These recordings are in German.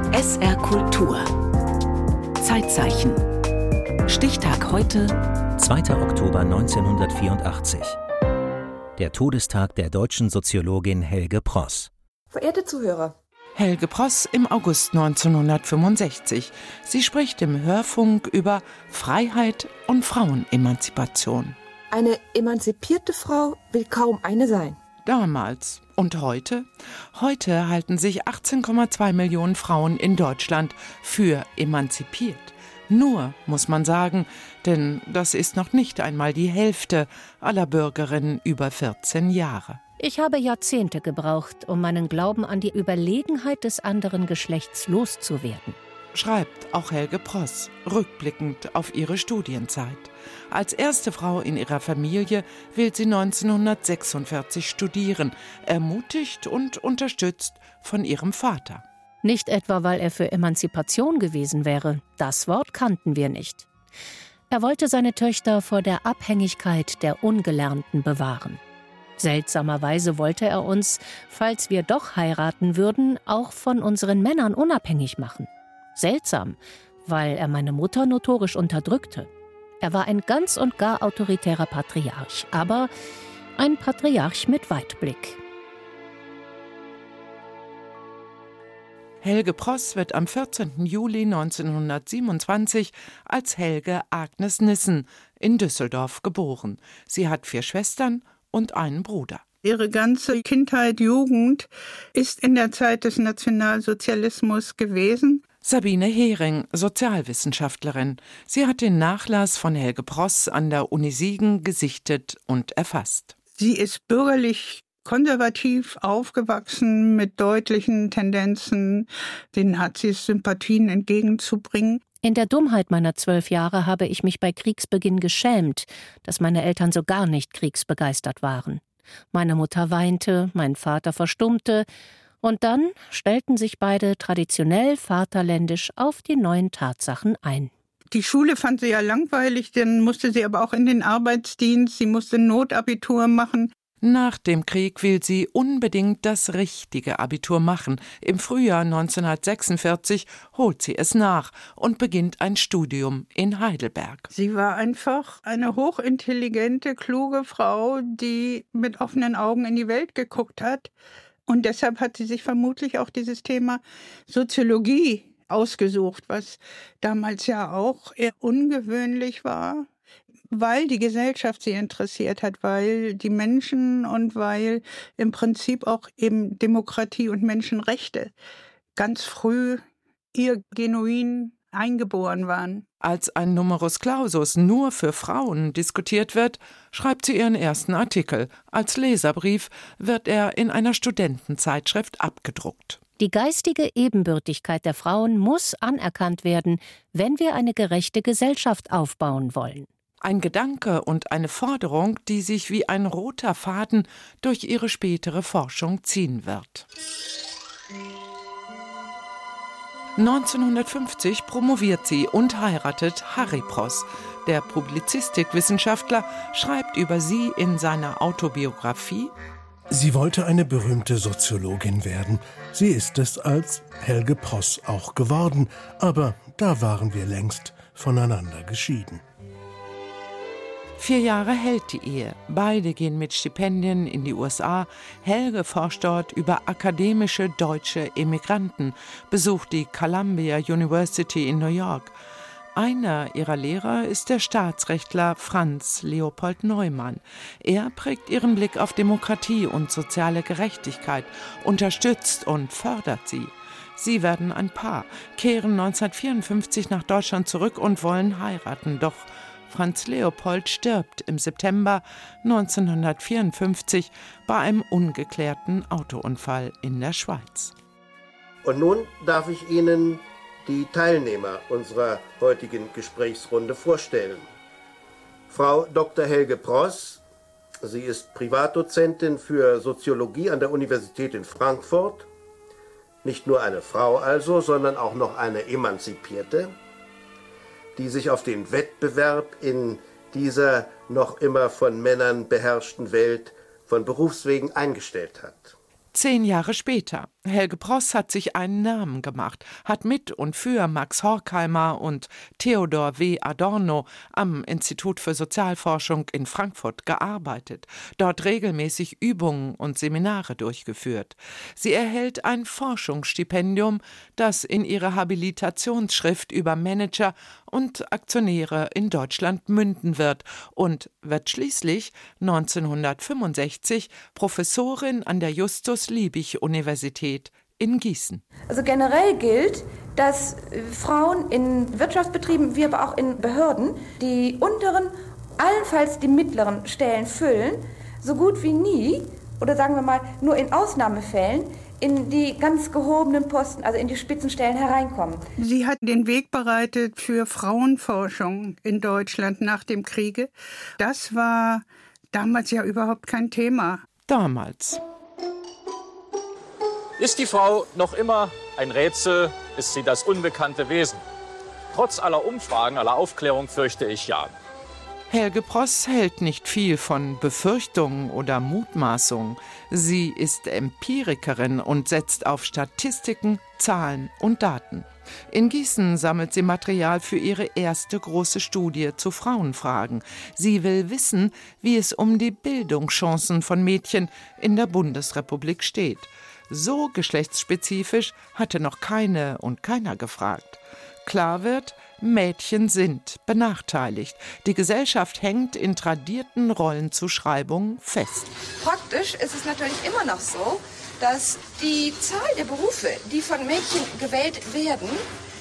SR Kultur. Zeitzeichen. Stichtag heute, 2. Oktober 1984. Der Todestag der deutschen Soziologin Helge Pross. Verehrte Zuhörer, Helge Pross im August 1965. Sie spricht im Hörfunk über Freiheit und Frauenemanzipation. eine emanzipierte Frau will kaum eine sein. Damals. Und heute? Heute halten sich 18,2 Millionen Frauen in Deutschland für emanzipiert. Nur, muss man sagen, denn das ist noch nicht einmal die Hälfte aller Bürgerinnen über 14 Jahre. Ich habe Jahrzehnte gebraucht, um meinen Glauben an die Überlegenheit des anderen Geschlechts loszuwerden. Schreibt auch Helge Pross, rückblickend auf ihre Studienzeit. Als erste Frau in ihrer Familie will sie 1946 studieren, ermutigt und unterstützt von ihrem Vater. Nicht etwa, weil er für Emanzipation gewesen wäre. Das Wort kannten wir nicht. Er wollte seine Töchter vor der Abhängigkeit der Ungelernten bewahren. Seltsamerweise wollte er uns, falls wir doch heiraten würden, auch von unseren Männern unabhängig machen. Seltsam, weil er meine Mutter notorisch unterdrückte. Er war ein ganz und gar autoritärer Patriarch, aber ein Patriarch mit Weitblick. Helge Pross wird am 14. Juli 1927 als Helge Agnes Nissen in Düsseldorf geboren. Sie hat 4 Schwestern und einen Bruder. Ihre ganze Kindheit, Jugend ist in der Zeit des Nationalsozialismus gewesen. Sabine Hering, Sozialwissenschaftlerin. Sie hat den Nachlass von Helge Pross an der Uni Siegen gesichtet und erfasst. Sie ist bürgerlich konservativ aufgewachsen mit deutlichen Tendenzen, den Nazis Sympathien entgegenzubringen. In der Dummheit meiner 12 Jahre habe ich mich bei Kriegsbeginn geschämt, dass meine Eltern so gar nicht kriegsbegeistert waren. Meine Mutter weinte, mein Vater verstummte, und dann stellten sich beide traditionell vaterländisch auf die neuen Tatsachen ein. Die Schule fand sie ja langweilig, dann musste sie aber auch in den Arbeitsdienst, sie musste Notabitur machen. Nach dem Krieg will sie unbedingt das richtige Abitur machen. Im Frühjahr 1946 holt sie es nach und beginnt ein Studium in Heidelberg. Sie war einfach eine hochintelligente, kluge Frau, die mit offenen Augen in die Welt geguckt hat. Und deshalb hat sie sich vermutlich auch dieses Thema Soziologie ausgesucht, was damals ja auch eher ungewöhnlich war, weil die Gesellschaft sie interessiert hat, weil die Menschen und weil im Prinzip auch eben Demokratie und Menschenrechte ganz früh ihr genuin eingeboren waren. Als ein Numerus Clausus nur für Frauen diskutiert wird, schreibt sie ihren ersten Artikel. Als Leserbrief wird er in einer Studentenzeitschrift abgedruckt. Die geistige Ebenbürtigkeit der Frauen muss anerkannt werden, wenn wir eine gerechte Gesellschaft aufbauen wollen. Ein Gedanke und eine Forderung, die sich wie ein roter Faden durch ihre spätere Forschung ziehen wird. 1950 promoviert sie und heiratet Harry Pross. Der Publizistikwissenschaftler schreibt über sie in seiner Autobiografie: Sie wollte eine berühmte Soziologin werden. Sie ist es als Helge Pross auch geworden, aber da waren wir längst voneinander geschieden. 4 Jahre hält die Ehe. Beide gehen mit Stipendien in die USA. Helge forscht dort über akademische deutsche Emigranten, besucht die Columbia University in New York. Einer ihrer Lehrer ist der Staatsrechtler Franz Leopold Neumann. Er prägt ihren Blick auf Demokratie und soziale Gerechtigkeit, unterstützt und fördert sie. Sie werden ein Paar, kehren 1954 nach Deutschland zurück und wollen heiraten, doch Franz Leopold stirbt im September 1954 bei einem ungeklärten Autounfall in der Schweiz. Und nun darf ich Ihnen die Teilnehmer unserer heutigen Gesprächsrunde vorstellen. Frau Dr. Helge Pross, sie ist Privatdozentin für Soziologie an der Universität in Frankfurt. Nicht nur eine Frau also, sondern auch noch eine Emanzipierte, die sich auf den Wettbewerb in dieser noch immer von Männern beherrschten Welt von Berufswegen eingestellt hat. 10 Jahre später, Helge Pross hat sich einen Namen gemacht, hat mit und für Max Horkheimer und Theodor W. Adorno am Institut für Sozialforschung in Frankfurt gearbeitet, dort regelmäßig Übungen und Seminare durchgeführt. Sie erhält ein Forschungsstipendium, das in ihre Habilitationsschrift über Manager und Aktionäre in Deutschland münden wird und wird schließlich 1965 Professorin an der Justus-Liebig-Universität in Gießen. Also generell gilt, dass Frauen in Wirtschaftsbetrieben wie aber auch in Behörden die unteren, allenfalls die mittleren Stellen füllen, so gut wie nie, oder sagen wir mal nur in Ausnahmefällen, in die ganz gehobenen Posten, also in die Spitzenstellen hereinkommen. Sie hat den Weg bereitet für Frauenforschung in Deutschland nach dem Kriege. Das war damals ja überhaupt kein Thema. Damals. Ist die Frau noch immer ein Rätsel, ist sie das unbekannte Wesen? Trotz aller Umfragen, aller Aufklärung fürchte ich ja. Helge Pross hält nicht viel von Befürchtungen oder Mutmaßungen. Sie ist Empirikerin und setzt auf Statistiken, Zahlen und Daten. In Gießen sammelt sie Material für ihre erste große Studie zu Frauenfragen. Sie will wissen, wie es um die Bildungschancen von Mädchen in der Bundesrepublik steht. So geschlechtsspezifisch hatte noch keine und keiner gefragt. Klar wird, Mädchen sind benachteiligt. Die Gesellschaft hängt in tradierten Rollenzuschreibungen fest. Praktisch ist es natürlich immer noch so, dass die Zahl der Berufe, die von Mädchen gewählt werden,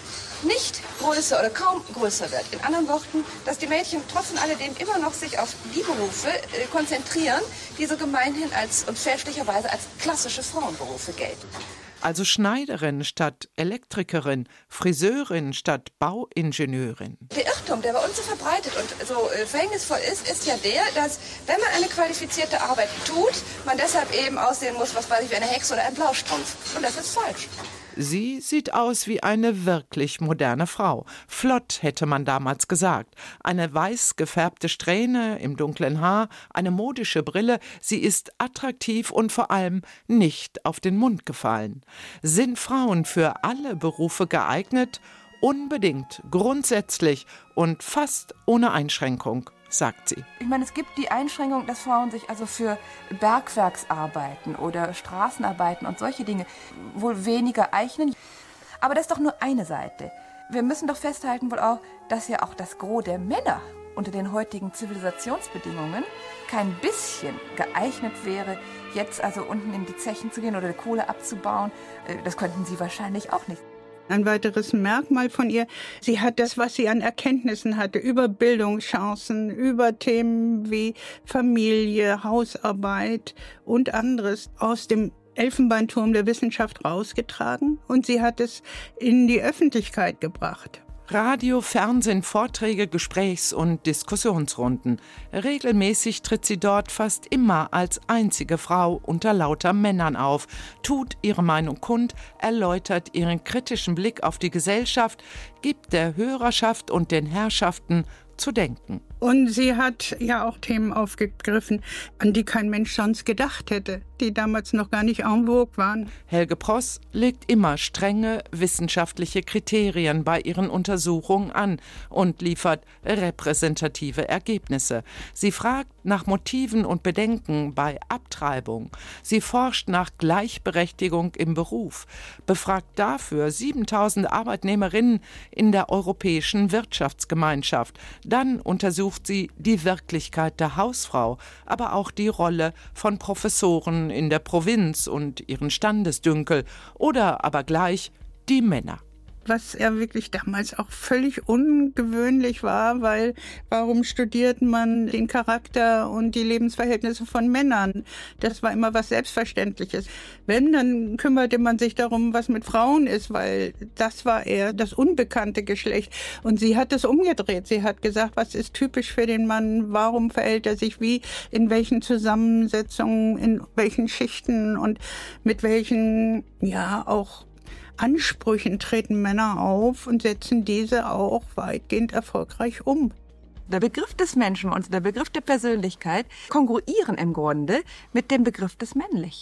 nicht größer oder kaum größer wird. In anderen Worten, dass die Mädchen trotz alledem immer noch sich auf die Berufe konzentrieren, die so gemeinhin und fälschlicherweise als klassische Frauenberufe gelten. Also Schneiderin statt Elektrikerin, Friseurin statt Bauingenieurin. Der Irrtum, der bei uns so verbreitet und so verhängnisvoll ist ja der, dass, wenn man eine qualifizierte Arbeit tut, man deshalb eben aussehen muss, was weiß ich, wie eine Hexe oder ein Blaustrumpf. Und das ist falsch. Sie sieht aus wie eine wirklich moderne Frau. Flott, hätte man damals gesagt. Eine weiß gefärbte Strähne im dunklen Haar, eine modische Brille. Sie ist attraktiv und vor allem nicht auf den Mund gefallen. Sind Frauen für alle Berufe geeignet? Unbedingt, grundsätzlich und fast ohne Einschränkung, sagt sie. Ich meine, es gibt die Einschränkung, dass Frauen sich also für Bergwerksarbeiten oder Straßenarbeiten und solche Dinge wohl weniger eignen. Aber das ist doch nur eine Seite. Wir müssen doch festhalten wohl auch, dass ja auch das Gros der Männer unter den heutigen Zivilisationsbedingungen kein bisschen geeignet wäre, jetzt also unten in die Zechen zu gehen oder die Kohle abzubauen. Das könnten sie wahrscheinlich auch nicht. Ein weiteres Merkmal von ihr, sie hat das, was sie an Erkenntnissen hatte, über Bildungschancen, über Themen wie Familie, Hausarbeit und anderes aus dem Elfenbeinturm der Wissenschaft rausgetragen und sie hat es in die Öffentlichkeit gebracht. Radio, Fernsehen, Vorträge, Gesprächs- und Diskussionsrunden. Regelmäßig tritt sie dort fast immer als einzige Frau unter lauter Männern auf, tut ihre Meinung kund, erläutert ihren kritischen Blick auf die Gesellschaft, gibt der Hörerschaft und den Herrschaften zu denken. Und sie hat ja auch Themen aufgegriffen, an die kein Mensch sonst gedacht hätte, die damals noch gar nicht en vogue waren. Helge Pross legt immer strenge wissenschaftliche Kriterien bei ihren Untersuchungen an und liefert repräsentative Ergebnisse. Sie fragt nach Motiven und Bedenken bei Abtreibung. Sie forscht nach Gleichberechtigung im Beruf, befragt dafür 7000 Arbeitnehmerinnen in der Europäischen Wirtschaftsgemeinschaft. Dann untersucht sie die Wirklichkeit der Hausfrau, aber auch die Rolle von Professoren in der Provinz und ihren Standesdünkel oder aber gleich die Männer. Was ja wirklich damals auch völlig ungewöhnlich war, weil warum studiert man den Charakter und die Lebensverhältnisse von Männern? Das war immer was Selbstverständliches. Wenn, dann kümmerte man sich darum, was mit Frauen ist, weil das war eher das unbekannte Geschlecht. Und sie hat es umgedreht. Sie hat gesagt, was ist typisch für den Mann? Warum verhält er sich wie? In welchen Zusammensetzungen? In welchen Schichten? Und mit welchen, ja, auch Ansprüchen treten Männer auf und setzen diese auch weitgehend erfolgreich um. Der Begriff des Menschen und der Begriff der Persönlichkeit kongruieren im Grunde mit dem Begriff des Männlichen.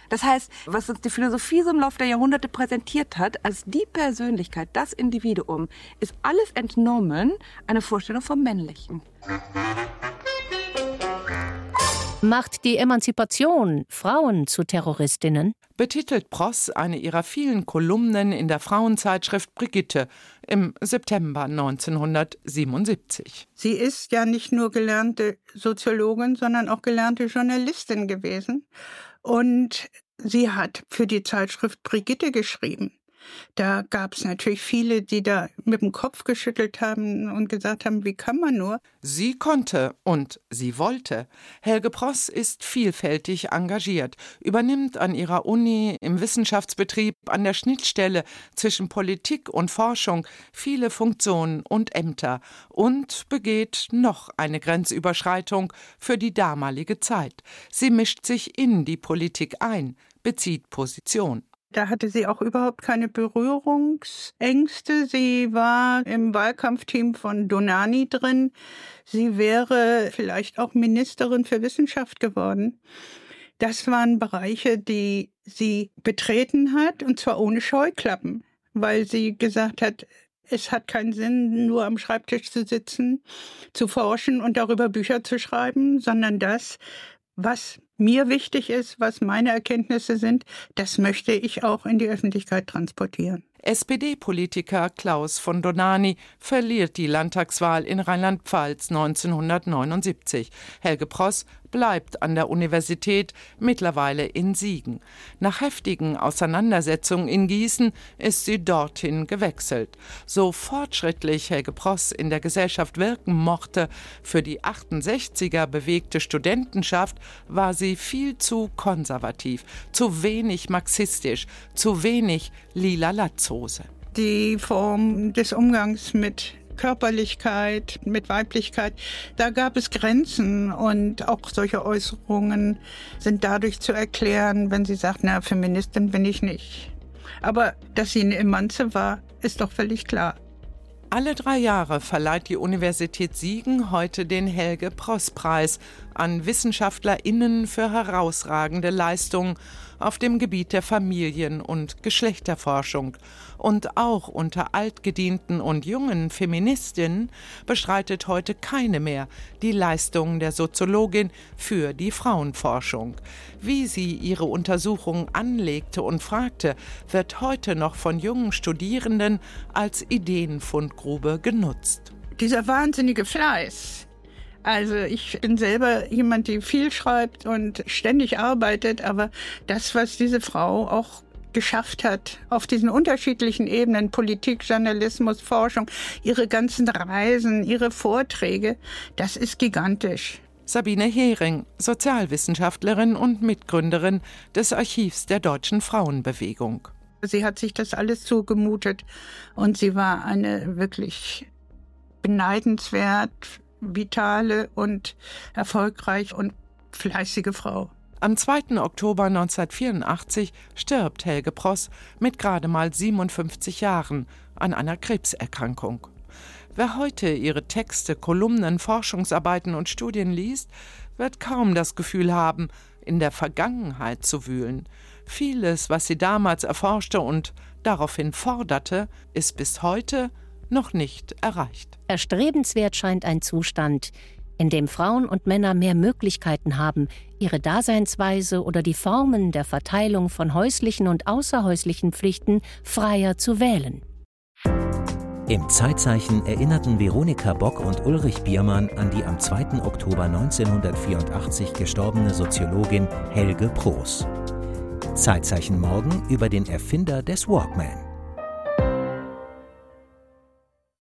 Das heißt, was uns die Philosophie so im Laufe der Jahrhunderte präsentiert hat, als die Persönlichkeit, das Individuum, ist alles entnommen einer Vorstellung vom Männlichen. Macht die Emanzipation Frauen zu Terroristinnen? Betitelt Pross eine ihrer vielen Kolumnen in der Frauenzeitschrift Brigitte im September 1977. Sie ist ja nicht nur gelernte Soziologin, sondern auch gelernte Journalistin gewesen. Und sie hat für die Zeitschrift Brigitte geschrieben. Da gab es natürlich viele, die da mit dem Kopf geschüttelt haben und gesagt haben, wie kann man nur? Sie konnte und sie wollte. Helge Pross ist vielfältig engagiert, übernimmt an ihrer Uni, im Wissenschaftsbetrieb, an der Schnittstelle zwischen Politik und Forschung viele Funktionen und Ämter und begeht noch eine Grenzüberschreitung für die damalige Zeit. Sie mischt sich in die Politik ein, bezieht Position. Da hatte sie auch überhaupt keine Berührungsängste. Sie war im Wahlkampfteam von Dohnanyi drin. Sie wäre vielleicht auch Ministerin für Wissenschaft geworden. Das waren Bereiche, die sie betreten hat, und zwar ohne Scheuklappen, weil sie gesagt hat, es hat keinen Sinn, nur am Schreibtisch zu sitzen, zu forschen und darüber Bücher zu schreiben, sondern das, was mir wichtig ist, was meine Erkenntnisse sind, das möchte ich auch in die Öffentlichkeit transportieren. SPD-Politiker Klaus von Dohnanyi verliert die Landtagswahl in Rheinland-Pfalz 1979. Helge Pross bleibt an der Universität, mittlerweile in Siegen. Nach heftigen Auseinandersetzungen in Gießen ist sie dorthin gewechselt. So fortschrittlich Helge Pross in der Gesellschaft wirken mochte, für die 68er bewegte Studentenschaft war sie viel zu konservativ, zu wenig marxistisch, zu wenig lila Latzhose. Die Form des Umgangs mit Körperlichkeit, mit Weiblichkeit, da gab es Grenzen, und auch solche Äußerungen sind dadurch zu erklären, wenn sie sagt, na, Feministin bin ich nicht. Aber dass sie eine Emanze war, ist doch völlig klar. Alle 3 Jahre verleiht die Universität Siegen heute den Helge-Pross-Preis an WissenschaftlerInnen für herausragende Leistungen auf dem Gebiet der Familien- und Geschlechterforschung. Und auch unter altgedienten und jungen Feministinnen bestreitet heute keine mehr die Leistungen der Soziologin für die Frauenforschung. Wie sie ihre Untersuchungen anlegte und fragte, wird heute noch von jungen Studierenden als Ideenfundgrube genutzt. Dieser wahnsinnige Fleiß. Also ich bin selber jemand, die viel schreibt und ständig arbeitet, aber das, was diese Frau auch geschafft hat, auf diesen unterschiedlichen Ebenen, Politik, Journalismus, Forschung, ihre ganzen Reisen, ihre Vorträge, das ist gigantisch. Sabine Hering, Sozialwissenschaftlerin und Mitgründerin des Archivs der Deutschen Frauenbewegung. Sie hat sich das alles zugemutet und sie war eine wirklich beneidenswert vitale und erfolgreich und fleißige Frau. Am 2. Oktober 1984 stirbt Helge Pross mit gerade mal 57 Jahren an einer Krebserkrankung. Wer heute ihre Texte, Kolumnen, Forschungsarbeiten und Studien liest, wird kaum das Gefühl haben, in der Vergangenheit zu wühlen. Vieles, was sie damals erforschte und daraufhin forderte, ist bis heute noch nicht erreicht. Erstrebenswert scheint ein Zustand, in dem Frauen und Männer mehr Möglichkeiten haben, ihre Daseinsweise oder die Formen der Verteilung von häuslichen und außerhäuslichen Pflichten freier zu wählen. Im Zeitzeichen erinnerten Veronika Bock und Ulrich Biermann an die am 2. Oktober 1984 gestorbene Soziologin Helge Pross. Zeitzeichen morgen über den Erfinder des Walkman.